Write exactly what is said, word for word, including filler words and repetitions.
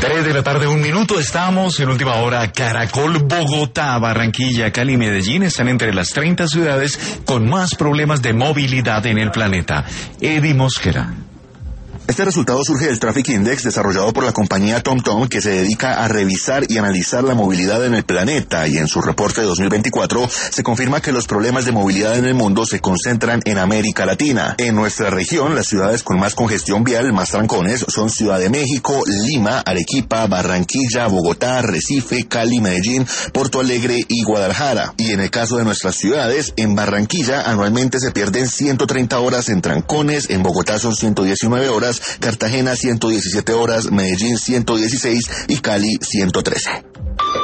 Tres de la tarde, un minuto, estamos en última hora. Caracol, Bogotá, Barranquilla, Cali y Medellín están entre las treinta ciudades con más problemas de movilidad en el planeta. Eddie Mosquera. Este resultado surge del Traffic Index desarrollado por la compañía TomTom, que se dedica a revisar y analizar la movilidad en el planeta, y en su reporte de dos mil veinticuatro se confirma que los problemas de movilidad en el mundo se concentran en América Latina. En nuestra región, las ciudades con más congestión vial, más trancones, son Ciudad de México, Lima, Arequipa, Barranquilla, Bogotá, Recife, Cali, Medellín, Porto Alegre y Guadalajara. Y en el caso de nuestras ciudades, en Barranquilla anualmente se pierden ciento treinta horas en trancones, en Bogotá son ciento diecinueve horas, Cartagena ciento diecisiete horas, Medellín ciento dieciséis y Cali ciento trece.